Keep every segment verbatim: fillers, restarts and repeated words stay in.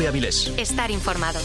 Cope Avilés. Estar informado.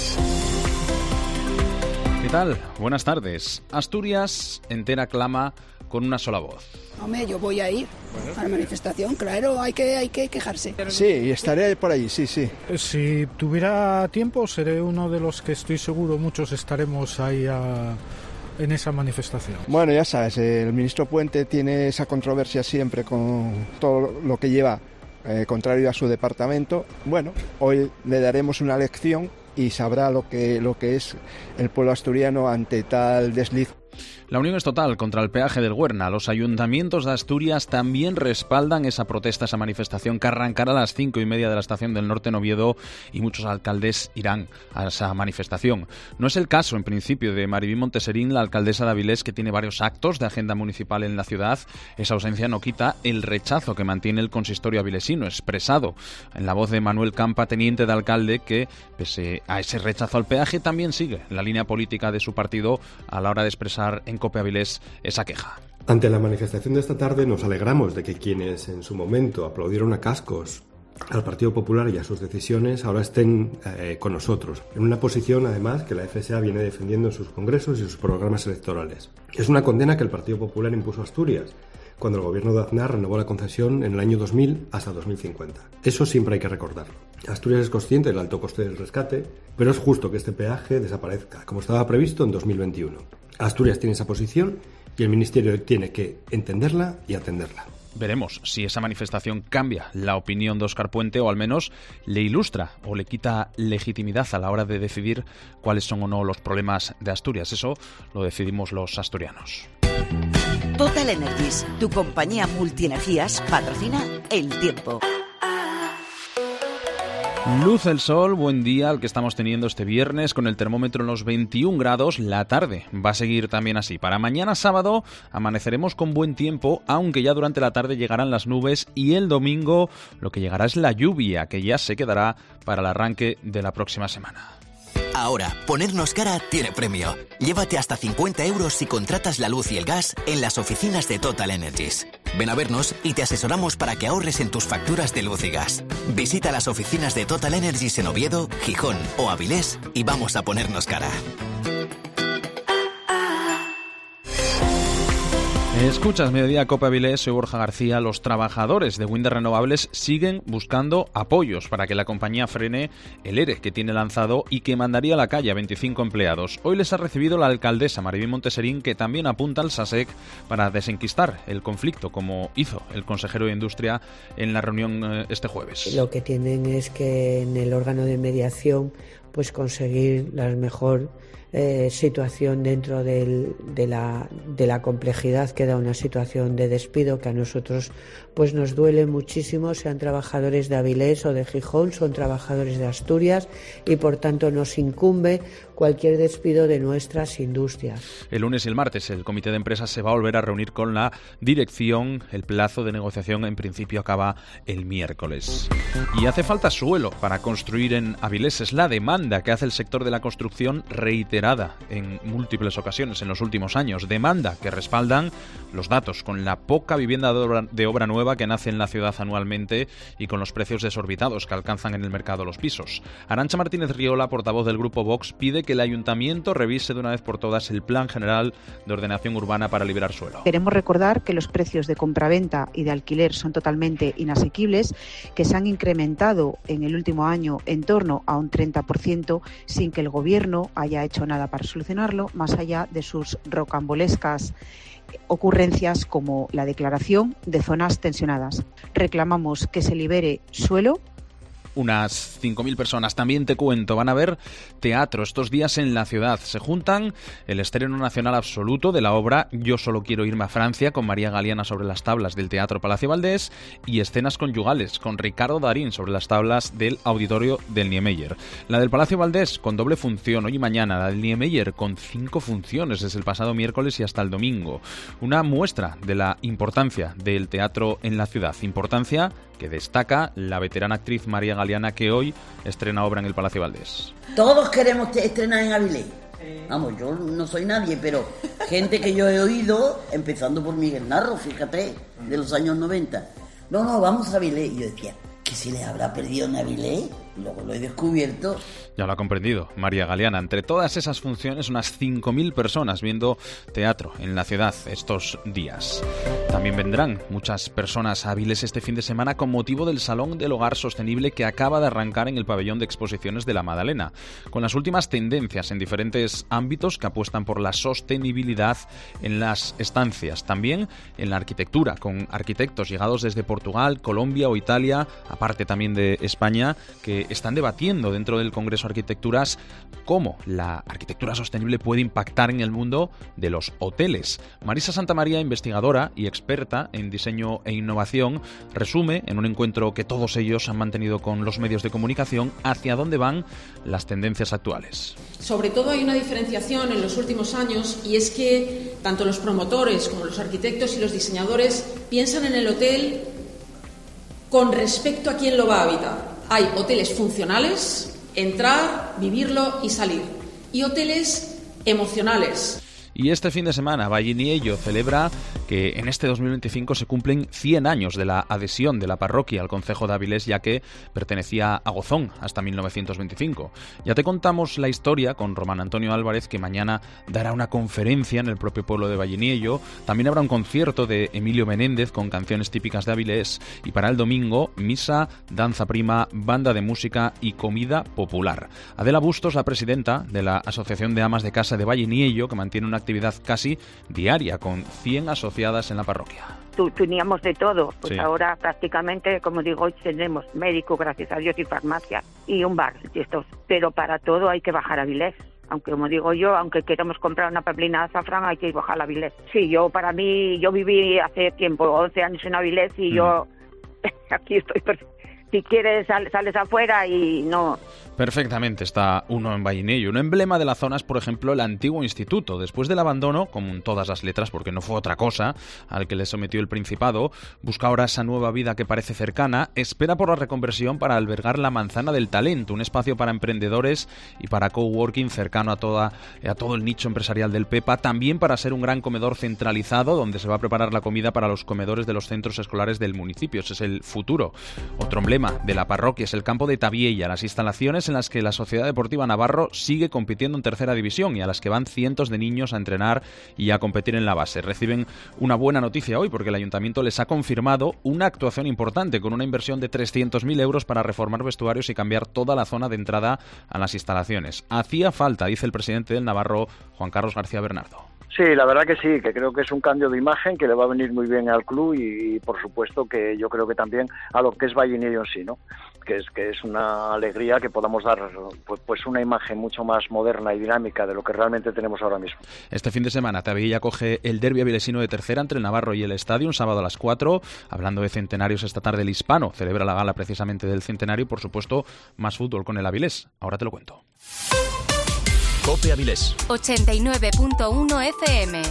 ¿Qué tal? Buenas tardes. Asturias entera clama con una sola voz. Hombre, yo voy a ir a la manifestación, claro, hay que, hay que quejarse. Sí, estaré por allí, sí, sí. Si tuviera tiempo, seré uno de los que estoy seguro muchos estaremos ahí a, en esa manifestación. Bueno, ya sabes, el ministro Puente tiene esa controversia siempre con todo lo que lleva eh, contrario a su departamento. Bueno, hoy le daremos una lección y sabrá lo que, lo que es el pueblo asturiano ante tal desliz. La unión es total contra el peaje del Güerna. Los ayuntamientos de Asturias también respaldan esa protesta, esa manifestación que arrancará a las cinco y media de la estación del Norte en Oviedo, y muchos alcaldes irán a esa manifestación. No es el caso, en principio, de Mariví Monteserín, la alcaldesa de Avilés, que tiene varios actos de agenda municipal en la ciudad. Esa ausencia no quita el rechazo que mantiene el consistorio avilesino, expresado en la voz de Manuel Campa, teniente de alcalde, que, pese a ese rechazo al peaje, también sigue la línea política de su partido a la hora de expresar en Cope Avilés esa queja. Ante la manifestación de esta tarde nos alegramos de que quienes en su momento aplaudieron a cascos al Partido Popular y a sus decisiones ahora estén eh, con nosotros, en una posición además que la F S A viene defendiendo en sus congresos y sus programas electorales. Es una condena que el Partido Popular impuso a Asturias cuando el gobierno de Aznar renovó la concesión en el año dos mil hasta dos mil cincuenta. Eso siempre hay que recordarlo. Asturias es consciente del alto coste del rescate, pero es justo que este peaje desaparezca, como estaba previsto en dos mil veintiuno. Asturias tiene esa posición y el Ministerio tiene que entenderla y atenderla. Veremos si esa manifestación cambia la opinión de Óscar Puente o al menos le ilustra o le quita legitimidad a la hora de decidir cuáles son o no los problemas de Asturias. Eso lo decidimos los asturianos. Total Energies, tu compañía multienergías, patrocina El Tiempo. Luz el sol, buen día el que estamos teniendo este viernes con el termómetro en los veintiún grados. La tarde va a seguir también así. Para mañana sábado amaneceremos con buen tiempo, aunque ya durante la tarde llegarán las nubes, y el domingo lo que llegará es la lluvia, que ya se quedará para el arranque de la próxima semana. Ahora, ponernos cara tiene premio. Llévate hasta cincuenta euros si contratas la luz y el gas en las oficinas de Total Energies. Ven a vernos y te asesoramos para que ahorres en tus facturas de luz y gas. Visita las oficinas de Total Energies en Oviedo, Gijón o Avilés y vamos a ponernos cara. Escuchas Mediodía Cope Avilés, soy Borja García. Los trabajadores de Winder Renovables siguen buscando apoyos para que la compañía frene el ERE que tiene lanzado y que mandaría a la calle a veinticinco empleados. Hoy les ha recibido la alcaldesa Mariví Monteserín, que también apunta al SASEC para desenquistar el conflicto, como hizo el consejero de Industria en la reunión este jueves. Lo que tienen es que en el órgano de mediación pues conseguir la mejor Eh, situación dentro del, de, la, de la complejidad que da una situación de despido, que a nosotros pues nos duele muchísimo, sean trabajadores de Avilés o de Gijón, son trabajadores de Asturias y por tanto nos incumbe cualquier despido de nuestras industrias. El lunes y el martes el comité de empresas se va a volver a reunir con la dirección. El plazo de negociación en principio acaba el miércoles. Y hace falta suelo para construir en Avilés. Es la demanda que hace el sector de la construcción, reiterada en múltiples ocasiones en los últimos años. Demanda que respaldan los datos, con la poca vivienda de obra, de obra nueva que nace en la ciudad anualmente y con los precios desorbitados que alcanzan en el mercado los pisos. Arantxa Martínez Riola, portavoz del Grupo Vox, pide que el Ayuntamiento revise de una vez por todas el Plan General de Ordenación Urbana para liberar suelo. Queremos recordar que los precios de compraventa y de alquiler son totalmente inasequibles, que se han incrementado en el último año en torno a un treinta por ciento sin que el Gobierno haya hecho nada para solucionarlo, más allá de sus rocambolescas ocurrencias como la declaración de zonas tensionadas. Reclamamos que se libere suelo. Unas cinco mil personas, también te cuento, van a ver teatro estos días en la ciudad. Se juntan el estreno nacional absoluto de la obra Yo solo quiero irme a Francia, con María Galeana sobre las tablas del Teatro Palacio Valdés, y Escenas conyugales con Ricardo Darín sobre las tablas del Auditorio del Niemeyer. La del Palacio Valdés con doble función hoy y mañana, la del Niemeyer con cinco funciones desde el pasado miércoles y hasta el domingo. Una muestra de la importancia del teatro en la ciudad, importancia que destaca la veterana actriz María Galeana, que hoy estrena obra en el Palacio Valdés. Todos queremos estrenar en Avilés. Vamos, yo no soy nadie, pero gente que yo he oído, empezando por Miguel Narro, fíjate, de los años noventa. No, no, vamos a Avilés. Y yo decía, ¿qué se le habrá perdido en Avilés? Luego lo he descubierto. Ya lo ha comprendido María Galeana. Entre todas esas funciones, unas cinco mil personas viendo teatro en la ciudad estos días. También vendrán muchas personas a Avilés este fin de semana con motivo del Salón del Hogar Sostenible que acaba de arrancar en el pabellón de exposiciones de la Madalena, con las últimas tendencias en diferentes ámbitos que apuestan por la sostenibilidad en las estancias. También en la arquitectura, con arquitectos llegados desde Portugal, Colombia o Italia, aparte también de España, que están debatiendo dentro del Congreso Arquitecturas cómo la arquitectura sostenible puede impactar en el mundo de los hoteles. Marisa Santamaría, investigadora y experta en diseño e innovación, resume en un encuentro que todos ellos han mantenido con los medios de comunicación hacia dónde van las tendencias actuales. Sobre todo hay una diferenciación en los últimos años, y es que tanto los promotores como los arquitectos y los diseñadores piensan en el hotel con respecto a quién lo va a habitar. Hay hoteles funcionales, entrar, vivirlo y salir, y hoteles emocionales. Y este fin de semana, Valliniello celebra que en este dos mil veinticinco se cumplen cien años de la adhesión de la parroquia al concejo de Avilés, ya que pertenecía a Gozón hasta mil novecientos veinticinco. Ya te contamos la historia con Román Antonio Álvarez, que mañana dará una conferencia en el propio pueblo de Valliniello. También habrá un concierto de Emilio Menéndez con canciones típicas de Avilés. Y para el domingo, misa, danza prima, banda de música y comida popular. Adela Bustos, la presidenta de la Asociación de Amas de Casa de Valliniello, que mantiene una actividad casi diaria con cien asociadas en la parroquia. Teníamos de todo, pues sí. Ahora prácticamente, como digo, hoy tenemos médico, gracias a Dios, y farmacia y un bar, y estos. Pero para todo hay que bajar a Avilés. Aunque, como digo yo, aunque queramos comprar una pablina de azafrán, hay que bajar a Avilés. Sí, yo para mí, yo viví hace tiempo, once años en Avilés, y mm. yo aquí estoy. Si quieres, sal, sales afuera y no... Perfectamente, está uno en Valliniello. Un emblema de la zona es, por ejemplo, el antiguo instituto. Después del abandono, como en todas las letras, porque no fue otra cosa al que le sometió el Principado, busca ahora esa nueva vida que parece cercana, espera por la reconversión para albergar la Manzana del Talento, un espacio para emprendedores y para coworking cercano a, toda, a todo el nicho empresarial del Pepa, también para ser un gran comedor centralizado donde se va a preparar la comida para los comedores de los centros escolares del municipio. Ese es el futuro. Otro emblema de la parroquia es el campo de Tabiella, las instalaciones en las que la Sociedad Deportiva Navarro sigue compitiendo en tercera división y a las que van cientos de niños a entrenar y a competir en la base. Reciben una buena noticia hoy porque el Ayuntamiento les ha confirmado una actuación importante con una inversión de trescientos mil euros para reformar vestuarios y cambiar toda la zona de entrada a las instalaciones. Hacía falta, dice el presidente del Navarro, Juan Carlos García Bernardo. Sí, la verdad que sí, que creo que es un cambio de imagen que le va a venir muy bien al club y, y por supuesto que yo creo que también a lo que es Valliniello en sí, ¿no? Que es que es una alegría que podamos dar pues, pues una imagen mucho más moderna y dinámica de lo que realmente tenemos ahora mismo. Este fin de semana Tabiella coge el derbi avilesino de tercera entre el Navarro y el Estadio, un sábado a las cuatro. Hablando de centenarios, esta tarde el Hispano celebra la gala precisamente del centenario y por supuesto más fútbol con el Avilés. Ahora te lo cuento. COPE Avilés ochenta y nueve punto uno F M.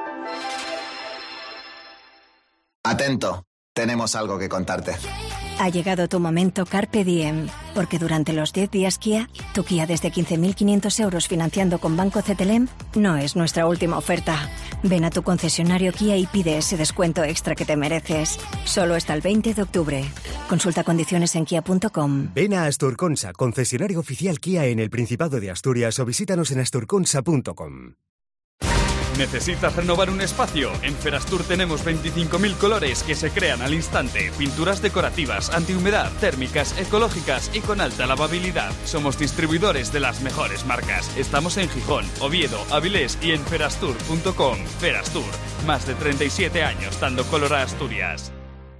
Atento, tenemos algo que contarte. Ha llegado tu momento Carpe Diem, porque durante los diez días Kia, tu Kia desde quince mil quinientos euros financiando con Banco C T L M no es nuestra última oferta. Ven a tu concesionario Kia y pide ese descuento extra que te mereces. Solo hasta el veinte de octubre. Consulta condiciones en kia punto com. Ven a Asturconsa, concesionario oficial Kia en el Principado de Asturias, o visítanos en asturconsa punto com. ¿Necesitas renovar un espacio? En Ferastur tenemos veinticinco mil colores que se crean al instante. Pinturas decorativas, antihumedad, térmicas, ecológicas y con alta lavabilidad. Somos distribuidores de las mejores marcas. Estamos en Gijón, Oviedo, Avilés y en ferastur punto com. Ferastur, más de treinta y siete años dando color a Asturias.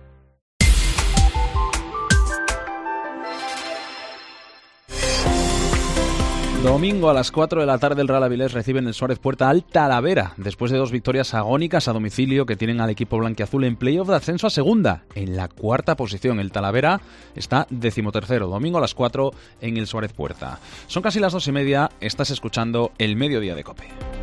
Domingo a las cuatro de la tarde el Real Avilés recibe en el Suárez Puerta al Talavera, después de dos victorias agónicas a domicilio que tienen al equipo blanquiazul en playoff de ascenso a segunda, en la cuarta posición. El Talavera está decimotercero, domingo a las cuatro en el Suárez Puerta. Son casi las dos y media, estás escuchando el Mediodía de COPE.